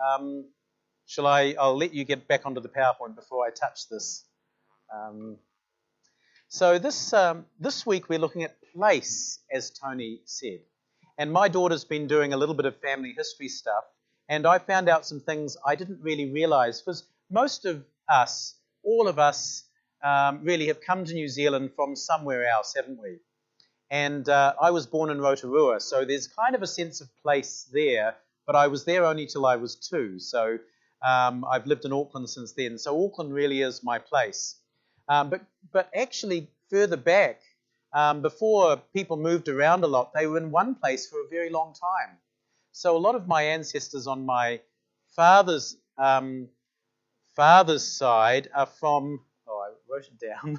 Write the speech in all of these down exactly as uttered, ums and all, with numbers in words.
Um, shall I? I'll let you get back onto the PowerPoint before I touch this. Um, so this um, this week we're looking at place, as Tony said. And my daughter's been doing a little bit of family history stuff, and I found out some things I didn't really realise, because most of us, all of us, um, really have come to New Zealand from somewhere else, haven't we? And uh, I was born in Rotorua, so there's kind of a sense of place there, but I was there only till I was two, so um, I've lived in Auckland since then. So Auckland really is my place. Um, but, but actually, further back, um, before people moved around a lot, they were in one place for a very long time. So a lot of my ancestors on my father's um, father's side are from, oh, I wrote it down.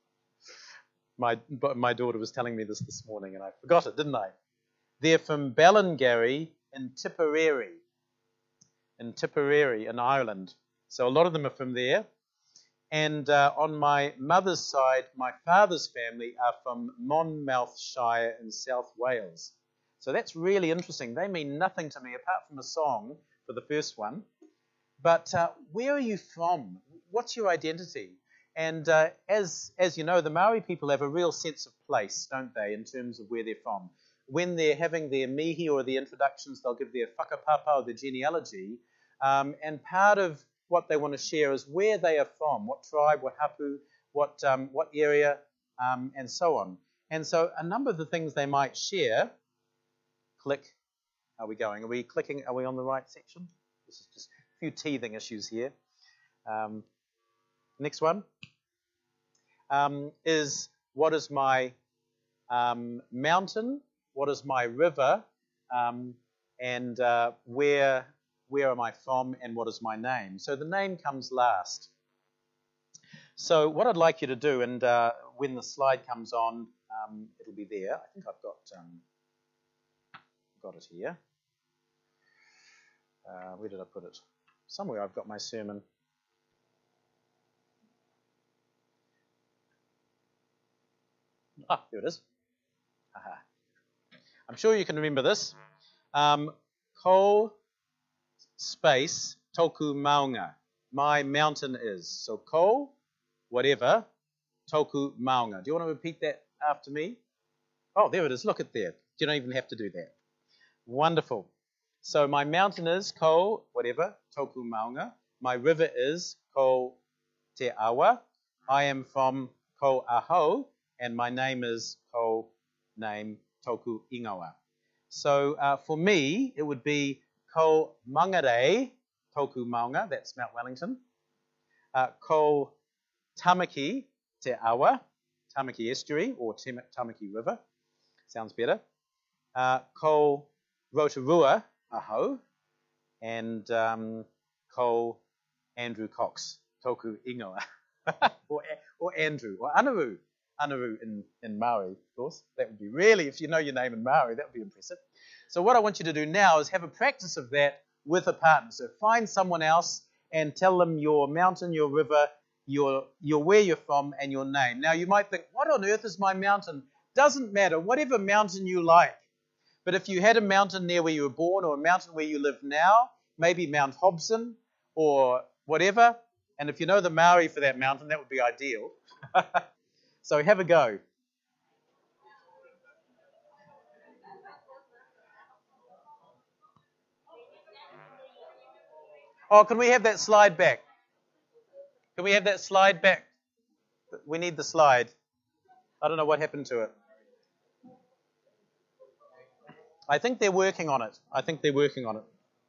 My, my daughter was telling me this this morning, and I forgot it, didn't I? They're from Ballingarry in Tipperary, in Tipperary in Ireland. So a lot of them are from there. And uh, on my mother's side, my father's family are from Monmouthshire in South Wales. So that's really interesting. They mean nothing to me apart from a song for the first one. But uh, where are you from? What's your identity? And uh, as as you know, the Maori people have a real sense of place, don't they, in terms of where they're from. When they're having their mihi or the introductions, they'll give their whakapapa or their genealogy. Um, and part of what they want to share is where they are from, what tribe, what hapu, what um, what area, um, and so on. And so a number of the things they might share. Click. Are we going? Are we clicking? Are we on the right section? This is just a few teething issues here. Um, Next one um, is what is my um, mountain, what is my river, um, and uh, where where am I from, and what is my name. So the name comes last. So what I'd like you to do, and uh, when the slide comes on, um, it'll be there. I think I've got um, got it here. Uh, where did I put it? Somewhere I've got my sermon. Ah, here it is. Aha. I'm sure you can remember this. Um, ko space toku maunga. My mountain is. So ko, whatever, toku maunga. Do you want to repeat that after me? Oh, there it is. Look at there. You don't even have to do that. Wonderful. So my mountain is ko, whatever, toku maunga. My river is ko te awa. I am from ko aho. And my name is ko name toku ingawa. So uh, for me, it would be ko mangare toku maunga, that's Mount Wellington. Uh, ko tamaki te awa, Tamaki Estuary or Tamaki River, sounds better. Uh, ko Rotorua aho, and um, ko Andrew Cox toku ingawa, or, or Andrew, or Anaru. Anaru in, in Maori, of course. That would be really, if you know your name in Maori, that would be impressive. So what I want you to do now is have a practice of that with a partner. So find someone else and tell them your mountain, your river, your, your where you're from, and your name. Now you might think, what on earth is my mountain? Doesn't matter, whatever mountain you like. But if you had a mountain near where you were born, or a mountain where you live now, maybe Mount Hobson or whatever, and if you know the Maori for that mountain, that would be ideal. So have a go. Oh, can we have that slide back? Can we have that slide back? We need the slide. I don't know what happened to it. I think they're working on it. I think they're working on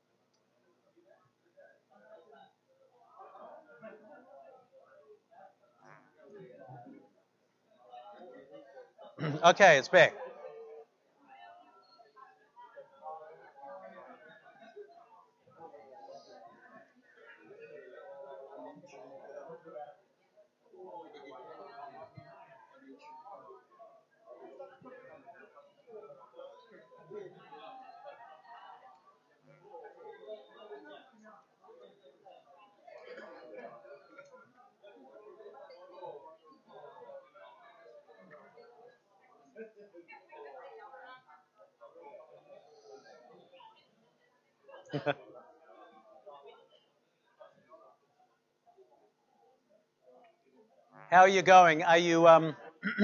it. Okay, it's back. How are you going? Are you, um,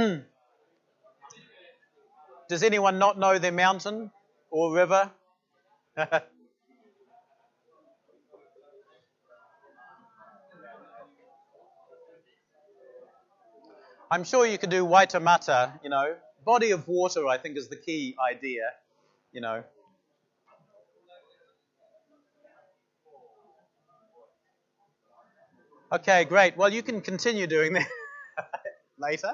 does anyone not know their mountain or river? I'm sure you could do Waitemata, you know. Body of water, I think, is the key idea, you know. Okay, great. Well, you can continue doing that later.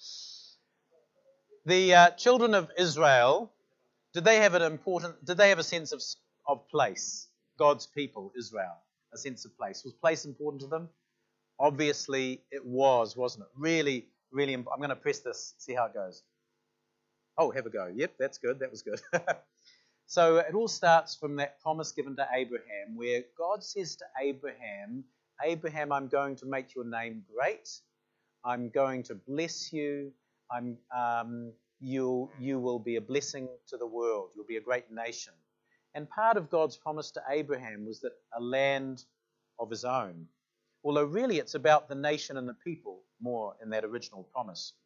The uh, children of Israel, did they have an important, did they have a sense of, of place? God's people, Israel, a sense of place. Was place important to them? Obviously, it was, wasn't it? Really, really, imp- I'm going to press this, see how it goes. Oh, have a go. Yep, that's good. That was good. So it all starts from that promise given to Abraham, where God says to Abraham, Abraham, I'm going to make your name great. I'm going to bless you. I'm, um, you, you will be a blessing to the world. You'll be a great nation. And part of God's promise to Abraham was that a land of his own. Although really it's about the nation and the people more in that original promise.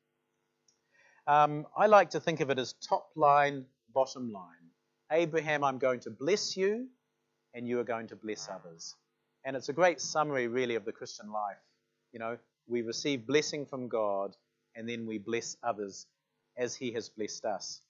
Um, I like to think of it as top line, bottom line. Abraham, I'm going to bless you, and you are going to bless others. And it's a great summary, really, of the Christian life. You know, we receive blessing from God, and then we bless others as he has blessed us.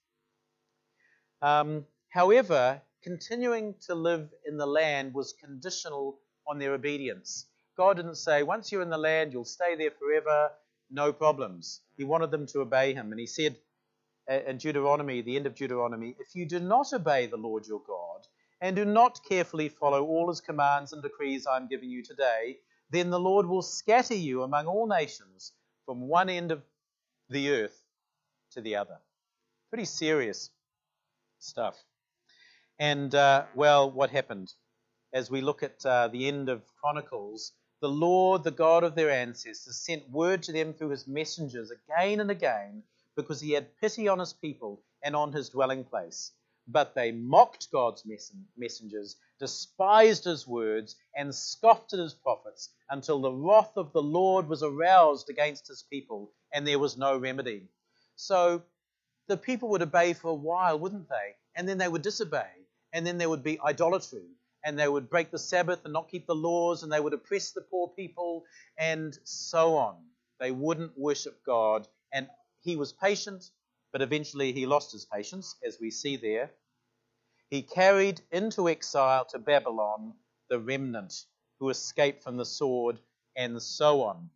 Um, however, continuing to live in the land was conditional on their obedience. God didn't say, once you're in the land, you'll stay there forever, no problems. He wanted them to obey him. And he said in Deuteronomy, the end of Deuteronomy, if you do not obey the Lord your God, and do not carefully follow all his commands and decrees I'm giving you today, then the Lord will scatter you among all nations from one end of the earth to the other. Pretty serious stuff. And, uh, well, what happened? As we look at uh, the end of Chronicles, the Lord, the God of their ancestors, sent word to them through his messengers again and again, because he had pity on his people and on his dwelling place. But they mocked God's messengers, despised his words, and scoffed at his prophets, until the wrath of the Lord was aroused against his people, and there was no remedy. So the people would obey for a while, wouldn't they? And then they would disobey, and then there would be idolatry, and they would break the Sabbath and not keep the laws, and they would oppress the poor people, and so on. They wouldn't worship God, and he was patient, but eventually he lost his patience, as we see there. He carried into exile to Babylon the remnant who escaped from the sword, and so on.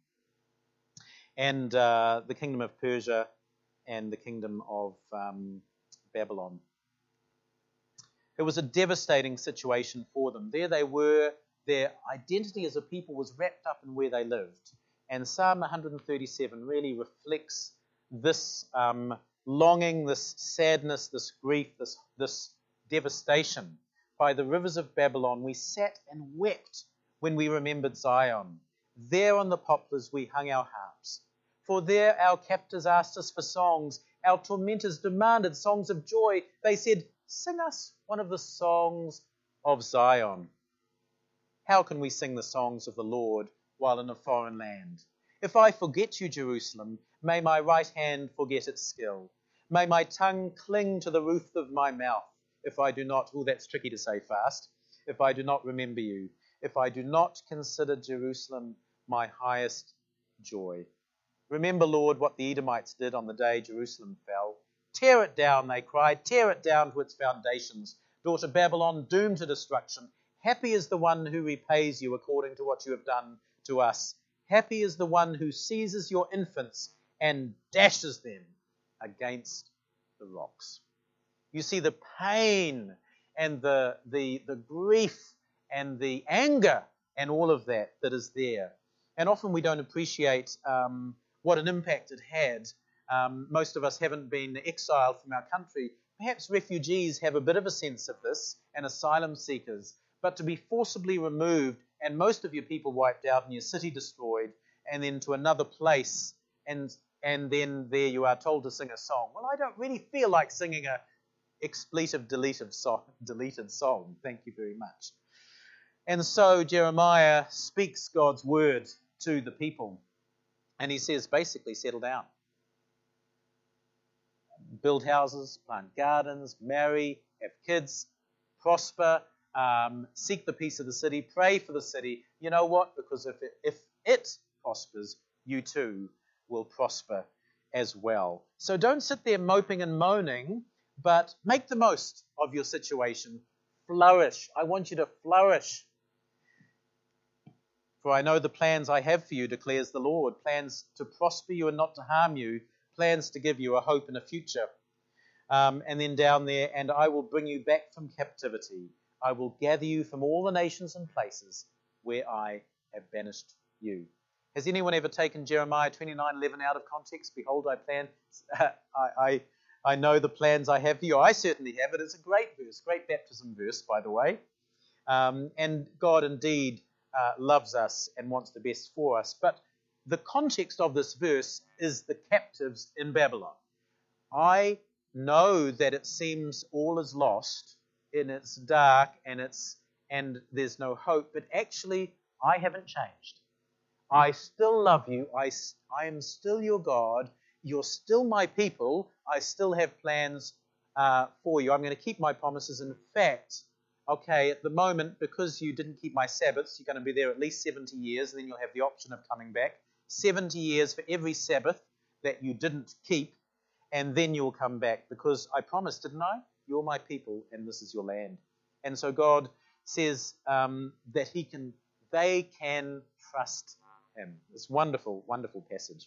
And uh, the kingdom of Persia and the kingdom of um, Babylon. It was a devastating situation for them. There they were, their identity as a people was wrapped up in where they lived. And Psalm one thirty-seven really reflects this um, longing, this sadness, this grief, this, this devastation. By the rivers of Babylon, we sat and wept when we remembered Zion. There on the poplars we hung our harps. For there our captors asked us for songs. Our tormentors demanded songs of joy. They said, sing us one of the songs of Zion. How can we sing the songs of the Lord while in a foreign land? If I forget you, Jerusalem, may my right hand forget its skill. May my tongue cling to the roof of my mouth if I do not, oh, that's tricky to say fast, if I do not remember you, if I do not consider Jerusalem my highest joy. Remember, Lord, what the Edomites did on the day Jerusalem fell. Tear it down, they cried, tear it down to its foundations. Daughter Babylon, doomed to destruction. Happy is the one who repays you according to what you have done to us. Happy is the one who seizes your infants and dashes them against the rocks. You see the pain and the, the, the grief and the anger and all of that that is there. And often we don't appreciate um, what an impact it had. Um, most of us haven't been exiled from our country. Perhaps refugees have a bit of a sense of this, and asylum seekers. But to be forcibly removed, and most of your people wiped out and your city destroyed, and then to another place, and and then there you are told to sing a song. Well, I don't really feel like singing a expletive deleted song, deleted song. Thank you very much. And so Jeremiah speaks God's word to the people. And he says, basically, settle down. Build houses, plant gardens, marry, have kids, prosper, um, seek the peace of the city, pray for the city. You know what? Because if it, if it prospers, you too will prosper as well. So don't sit there moping and moaning, but make the most of your situation. Flourish. I want you to flourish. For I know the plans I have for you, declares the Lord, plans to prosper you and not to harm you, plans to give you a hope and a future. Um, and then down there, and I will bring you back from captivity. I will gather you from all the nations and places where I have banished you. Has anyone ever taken Jeremiah twenty-nine eleven out of context? Behold, I plan, I, I, I know the plans I have for you. I certainly have it. It's a great verse, great baptism verse, by the way. Um, and God indeed uh, loves us and wants the best for us. But the context of this verse is the captives in Babylon. I know that it seems all is lost and it's dark and it's and there's no hope, but actually I haven't changed. I still love you. I, I am still your God. You're still my people. I still have plans uh, for you. I'm going to keep my promises. In fact, okay, at the moment, because you didn't keep my Sabbaths, you're going to be there at least seventy years, and then you'll have the option of coming back. seventy years for every Sabbath that you didn't keep, and then you'll come back, because I promised, didn't I? You're my people, and this is your land. And so God says um, that He can, they can trust Him. It's wonderful, wonderful passage.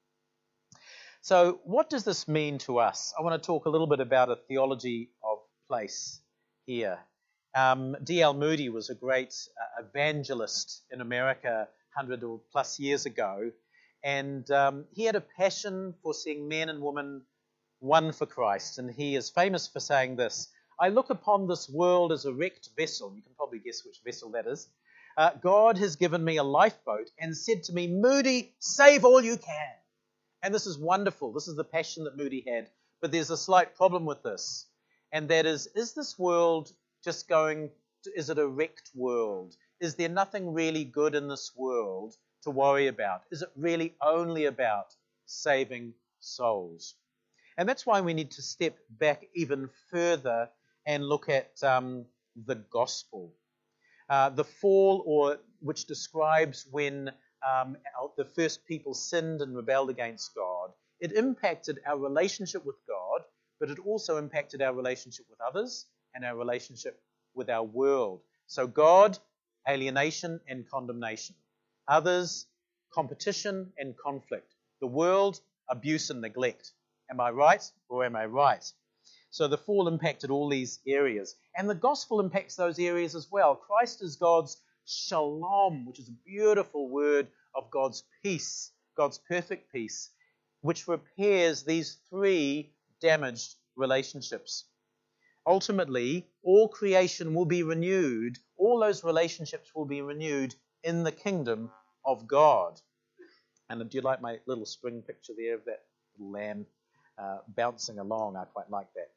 So what does this mean to us? I want to talk a little bit about a theology of place here. Um, D L Moody was a great uh, evangelist in America one hundred or plus years ago, and um, he had a passion for seeing men and women won for Christ, and he is famous for saying this: I look upon this world as a wrecked vessel. You can probably guess which vessel that is. Uh, God has given me a lifeboat and said to me, Moody, save all you can. And this is wonderful. This is the passion that Moody had. But there's a slight problem with this, and that is, is this world just going, to, is it a wrecked world? Is there nothing really good in this world to worry about? Is it really only about saving souls? And that's why we need to step back even further and look at um, the gospel. Uh, the fall, or which describes when um, the first people sinned and rebelled against God, it impacted our relationship with God, but it also impacted our relationship with others and our relationship with our world. So God, alienation and condemnation. Others, competition and conflict. The world, abuse and neglect. Am I right or am I right? So the fall impacted all these areas. And the gospel impacts those areas as well. Christ is God's shalom, which is a beautiful word of God's peace, God's perfect peace, which repairs these three damaged relationships. Ultimately, all creation will be renewed. All those relationships will be renewed in the kingdom of God. And do you like my little spring picture there of that little lamb uh, bouncing along? I quite like that.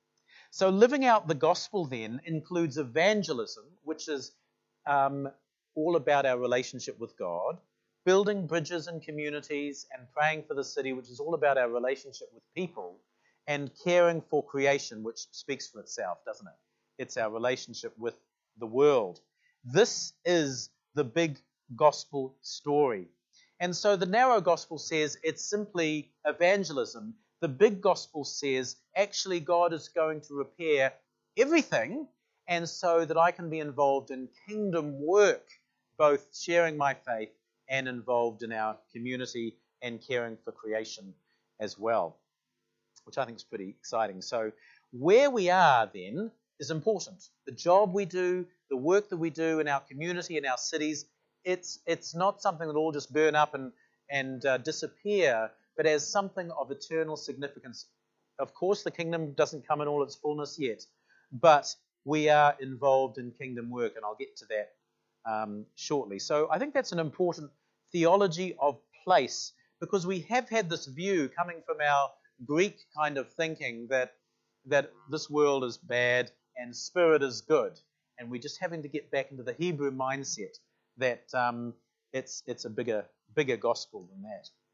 So living out the gospel then includes evangelism, which is um, all about our relationship with God, building bridges and communities and praying for the city, which is all about our relationship with people, and caring for creation, which speaks for itself, doesn't it? It's our relationship with the world. This is the big gospel story. And so the narrow gospel says it's simply evangelism. The big gospel says actually God is going to repair everything, and so that I can be involved in kingdom work, both sharing my faith and involved in our community and caring for creation as well, which I think is pretty exciting. So where we are then is important. The job we do, the work that we do in our community, in our cities, it's it's not something that will just burn up and, and uh, disappear, but as something of eternal significance. Of course, the kingdom doesn't come in all its fullness yet, but we are involved in kingdom work, and I'll get to that um, shortly. So I think that's an important theology of place, because we have had this view coming from our Greek kind of thinking that that this world is bad and spirit is good, and we're just having to get back into the Hebrew mindset that um, it's it's a bigger bigger gospel than that.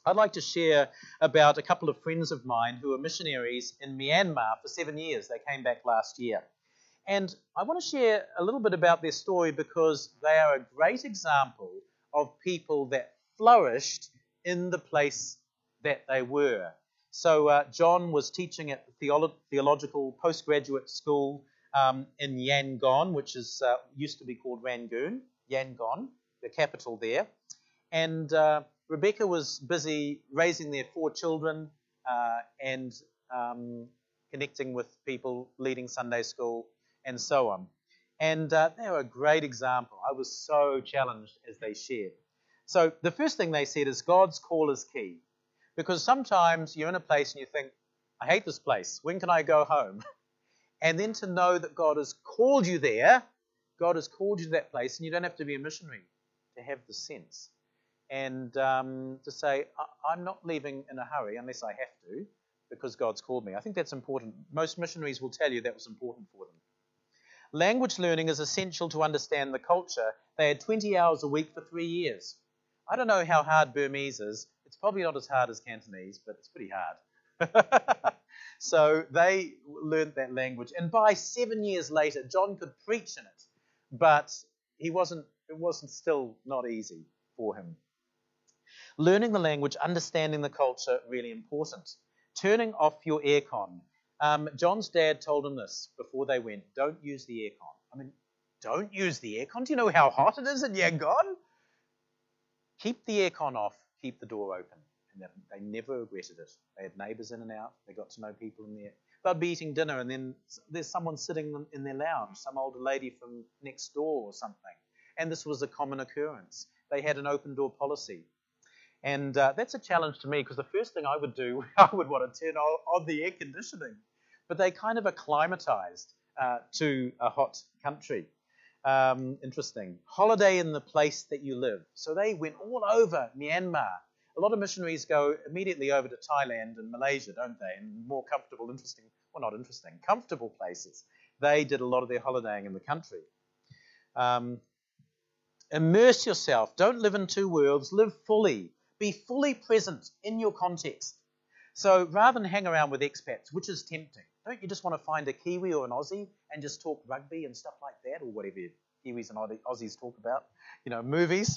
I'd like to share about a couple of friends of mine who are missionaries in Myanmar for seven years. They came back last year. And I want to share a little bit about their story because they are a great example of people that flourished in the place that they were. So uh, John was teaching at the Theolo- Theological Postgraduate School um, in Yangon, which is uh, used to be called Rangoon, Yangon, the capital there. And uh, Rebecca was busy raising their four children uh, and um, connecting with people, leading Sunday school, and so on. And uh, they were a great example. I was so challenged as they shared. So the first thing they said is God's call is key. Because sometimes you're in a place and you think, I hate this place. When can I go home? And then to know that God has called you there, God has called you to that place, and you don't have to be a missionary to have the sense. And um, to say, I'm not leaving in a hurry unless I have to, because God's called me. I think that's important. Most missionaries will tell you that was important for them. Language learning is essential to understand the culture. They had twenty hours a week for three years. I don't know how hard Burmese is. It's probably not as hard as Cantonese, but it's pretty hard. So they learned that language. And by seven years later, John could preach in it. But he wasn't. it wasn't still not easy for him. Learning the language, understanding the culture, really important. Turning off your aircon. Um, John's dad told him this before they went, don't use the aircon. I mean, don't use the aircon. Do you know how hot it is in Yangon? Keep the aircon off, keep the door open. And they never regretted it. They had neighbours in and out. They got to know people in there. They'd be eating dinner and then there's someone sitting in their lounge, some older lady from next door or something. And this was a common occurrence. They had an open door policy. And uh, that's a challenge to me because the first thing I would do, I would want to turn on, on the air conditioning. But they kind of acclimatized uh, to a hot country. Um, interesting. Holiday in the place that you live. So they went all over Myanmar. A lot of missionaries go immediately over to Thailand and Malaysia, don't they? And more comfortable, interesting, well, not interesting, comfortable places. They did a lot of their holidaying in the country. Um, immerse yourself. Don't live in two worlds. Live fully. Be fully present in your context. So rather than hang around with expats, which is tempting, don't you just want to find a Kiwi or an Aussie and just talk rugby and stuff like that, or whatever Kiwis and Aussies talk about, you know, movies,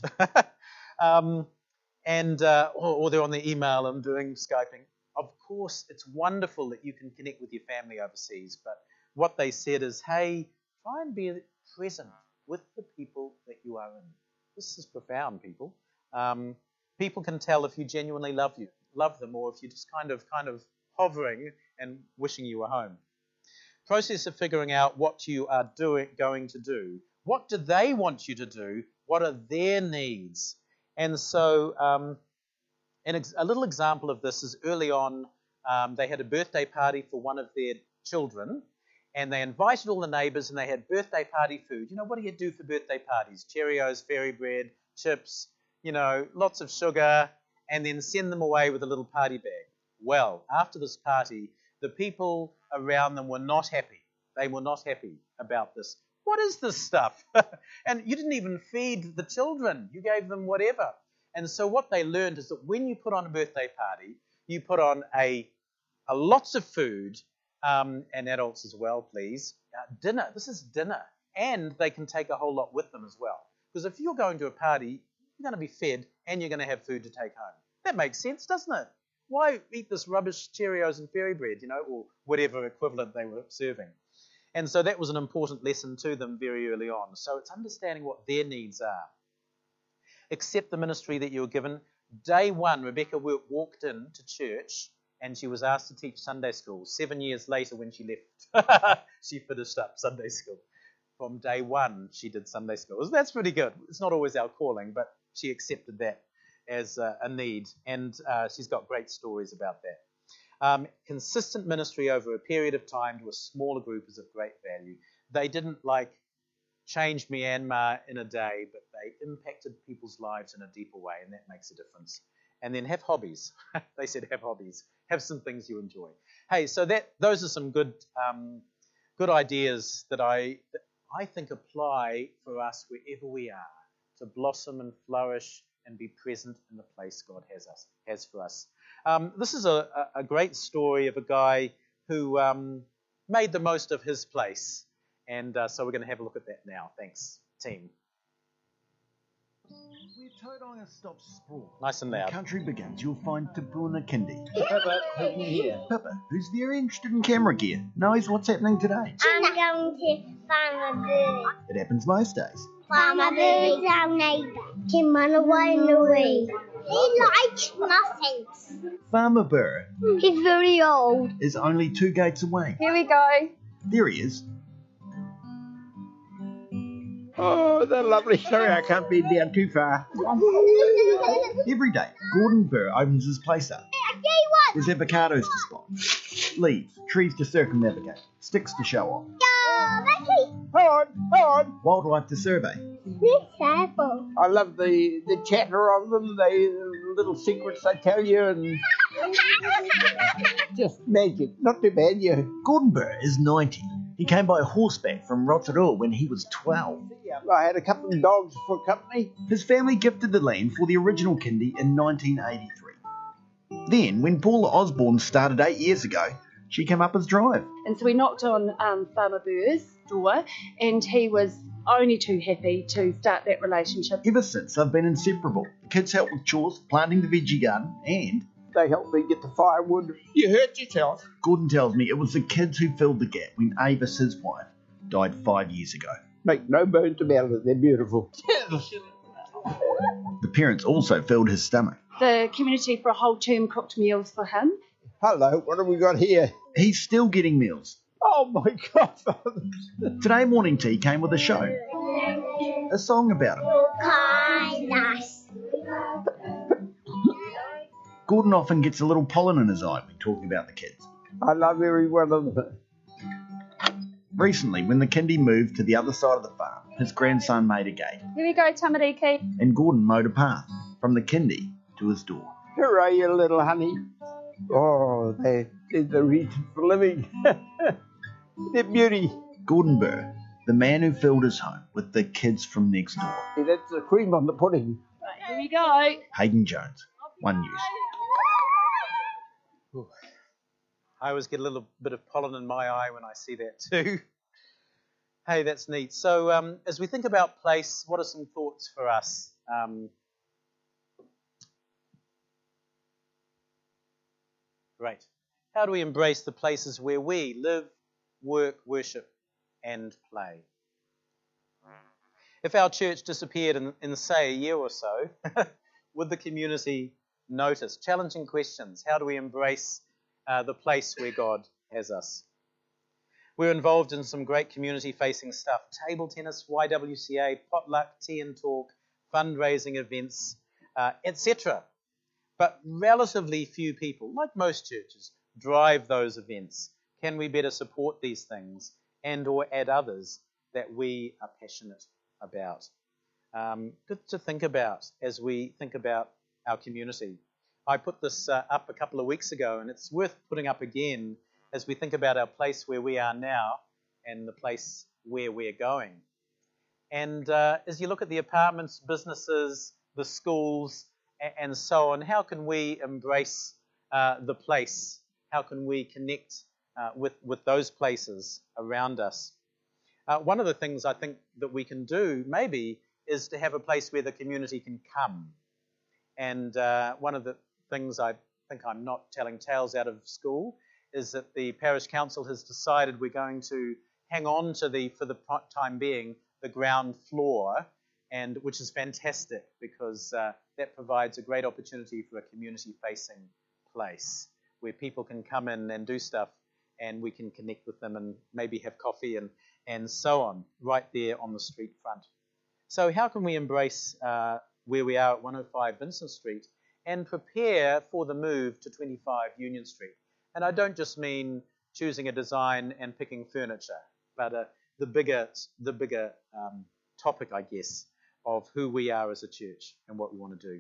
um, and uh, or, or they're on their email and doing Skyping. Of course, it's wonderful that you can connect with your family overseas, but what they said is, hey, try and be present with the people that you are in. This is profound, people. Um, people can tell if you genuinely love you, love them, or if you're just kind of kind of hovering and wishing you were home. Process of figuring out what you are doing, going to do. What do they want you to do? What are their needs? And so um, an ex- a little example of this is early on, um, they had a birthday party for one of their children, and they invited all the neighbours, and they had birthday party food. You know, what do you do for birthday parties? Cheerios, fairy bread, chips, you know, lots of sugar, and then send them away with a little party bag. Well, after this party, the people around them were not happy. They were not happy about this. What is this stuff? And you didn't even feed the children. You gave them whatever. And so what they learned is that when you put on a birthday party, you put on a, a lots of food, um, and adults as well, please. Uh, dinner. This is dinner. And they can take a whole lot with them as well. Because if you're going to a party, you're going to be fed and you're going to have food to take home. That makes sense, doesn't it? Why eat this rubbish Cheerios and fairy bread, you know, or whatever equivalent they were serving? And so that was an important lesson to them very early on. So it's understanding what their needs are. Accept the ministry that you were given. Day one, Rebecca walked in to church and she was asked to teach Sunday school. Seven years later when she left, she finished up Sunday school. From day one, she did Sunday school. That's pretty good. It's not always our calling, but she accepted that as uh, a need, and uh, she's got great stories about that. Um, consistent ministry over a period of time to a smaller group is of great value. They didn't like change Myanmar in a day, but they impacted people's lives in a deeper way, and that makes a difference. And then have hobbies. They said have hobbies. Have some things you enjoy. Hey, so that those are some good um, good ideas that I that I think apply for us wherever we are to blossom and flourish and be present in the place God has us has for us. Um, this is a, a great story of a guy who um, made the most of his place. And uh, so we're going to have a look at that now. Thanks, team. Where Tauranga stops sprawling, Nice and the loud. country begins, you'll find Te Puna Kindi. Pippa, help me here. Pippa, who's very interested in camera gear, knows what's happening today. I'm going to Farmer Bird. It happens most days. Farmer Bird is our neighbour. Tim run away in the way. He likes muffins. Farmer Burr He's very old. is only two gates away. Here we go. There he is. Oh, the lovely. Sorry, I can't be down too far. Every day, Gordon Burr opens his place up. I tell you what. There's avocados to spot, leaves, trees to circumnavigate, sticks to show off, Oh, that's it. Hold on, hold on. wildlife to survey. This apple. I love the, the chatter of them, the little secrets they tell you, and just magic. Not too bad, yeah. Gordon Burr is ninety. He came by horseback from Rotorua when he was twelve. I had a couple of dogs for company. His family gifted the land for the original Kindi in nineteen eighty-three. Then, when Paula Osborne started eight years ago, she came up as drive. And so we knocked on um, Farmer Burr's door, and he was only too happy to start that relationship. Ever since, they've been inseparable. The kids help with chores, planting the veggie garden, and They helped me get the firewood. You hurt yourself. Gordon tells me it was the kids who filled the gap when Avis, his wife, died five years ago. Make no bones about it, they're beautiful. The parents also filled his stomach. The community for a whole term cooked meals for him. Hello, what have we got here? He's still getting meals. Oh my God. Today morning tea came with a show. A song about him. Kindness. Gordon often gets a little pollen in his eye when talking about the kids. I love every one of them. Recently, when the Kindi moved to the other side of the farm, his grandson made a gate, Here we go, Tamariki. and Gordon mowed a path from the Kindi to his door. Hooray, you little honey. Oh, they, they're the reason for living. They're beauty. Gordon Burr, the man who filled his home with the kids from next door. Yeah, that's the cream on the pudding. Right, here we go. Hayden Jones, One News. I always get a little bit of pollen in my eye when I see that too. Hey, that's neat. So um, as we think about place, what are some thoughts for us? Um, great. How do we embrace the places where we live, work, worship, and play? If our church disappeared in, in say, a year or so, would the community notice? Challenging questions. How do we embrace uh, the place where God has us? We're involved in some great community-facing stuff. Table tennis, Y W C A, potluck, tea and talk, fundraising events, uh, et cetera. But relatively few people, like most churches, drive those events. Can we better support these things and or add others that we are passionate about? Um, good to think about as we think about our community. I put this uh, up a couple of weeks ago, and it's worth putting up again as we think about our place where we are now and the place where we're going. And uh, as you look at the apartments, businesses, the schools, a- and so on, how can we embrace uh, the place? How can we connect uh, with, with those places around us? Uh, one of the things I think that we can do, maybe, is to have a place where the community can come. And uh, one of the things I think I'm not telling tales out of school is that the parish council has decided we're going to hang on to the, for the time being, the ground floor, and which is fantastic because uh, that provides a great opportunity for a community-facing place where people can come in and do stuff, and we can connect with them and maybe have coffee and, and so on, right there on the street front. So how can we embrace uh, where we are at one oh five Vincent Street and prepare for the move to twenty-five Union Street? And I don't just mean choosing a design and picking furniture, but uh, the bigger, the bigger um, topic, I guess, of who we are as a church and what we want to do.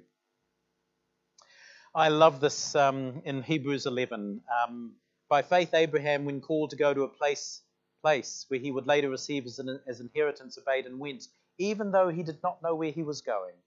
I love this um, in Hebrews eleven. Um, By faith, Abraham, when called to go to a place, place where he would later receive as an as inheritance, obeyed and went, even though he did not know where he was going.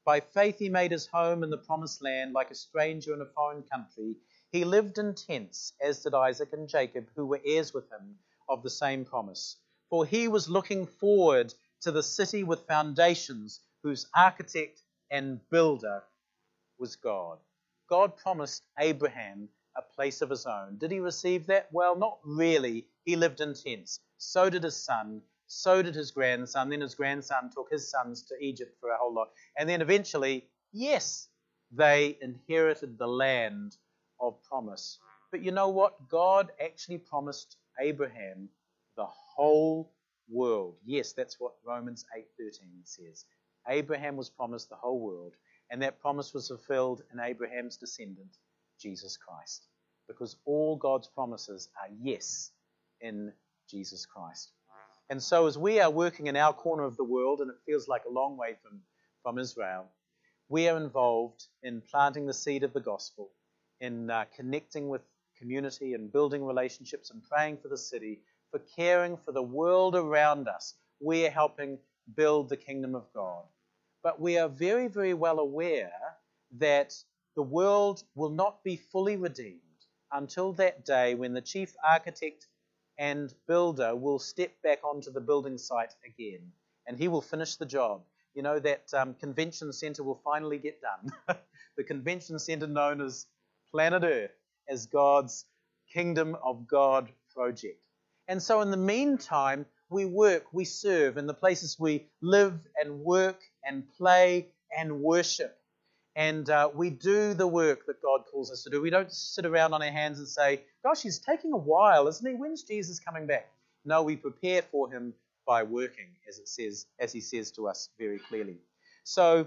By faith he made his home in the promised land like a stranger in a foreign country. He lived in tents, as did Isaac and Jacob, who were heirs with him of the same promise. For he was looking forward to the city with foundations, whose architect and builder was God. God promised Abraham a place of his own. Did he receive that? Well, not really. He lived in tents. So did his son. So did his grandson. Then his grandson took his sons to Egypt for a whole lot. And then eventually, yes, they inherited the land of promise. But you know what? God actually promised Abraham the whole world. Yes, that's what Romans eight thirteen says. Abraham was promised the whole world, and that promise was fulfilled in Abraham's descendant, Jesus Christ. Because all God's promises are yes in Jesus Christ. And so as we are working in our corner of the world, and it feels like a long way from, from Israel, we are involved in planting the seed of the gospel, in uh, connecting with community and building relationships and praying for the city, for caring for the world around us. We are helping build the kingdom of God. But we are very, very well aware that the world will not be fully redeemed until that day when the chief architect and builder will step back onto the building site again, and he will finish the job. You know, that um, convention centre will finally get done. The convention centre known as Planet Earth, as God's Kingdom of God project. And so in the meantime, we work, we serve in the places we live and work and play and worship. And uh, we do the work that God calls us to do. We don't sit around on our hands and say, gosh, he's taking a while, isn't he? When's Jesus coming back? No, we prepare for him by working, as it says, as he says to us very clearly. So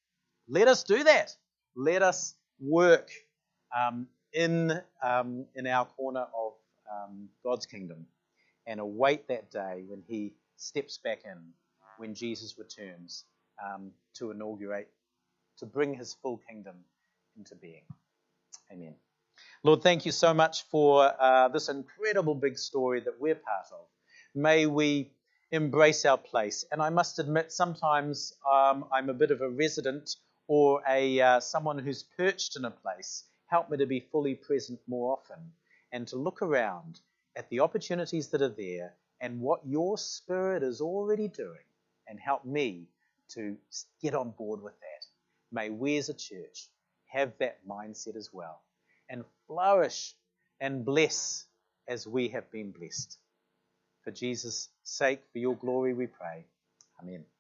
let us do that. Let us work um, in, um, in our corner of um, God's kingdom and await that day when he steps back in, when Jesus returns um, to inaugurate, to bring his full kingdom into being. Amen. Lord, thank you so much for uh, this incredible big story that we're part of. May we embrace our place. And I must admit, sometimes um, I'm a bit of a resident or a uh, someone who's perched in a place. Help me to be fully present more often and to look around at the opportunities that are there and what your Spirit is already doing, and help me to get on board with that. May we as a church have that mindset as well and flourish and bless as we have been blessed. For Jesus' sake, for your glory we pray. Amen.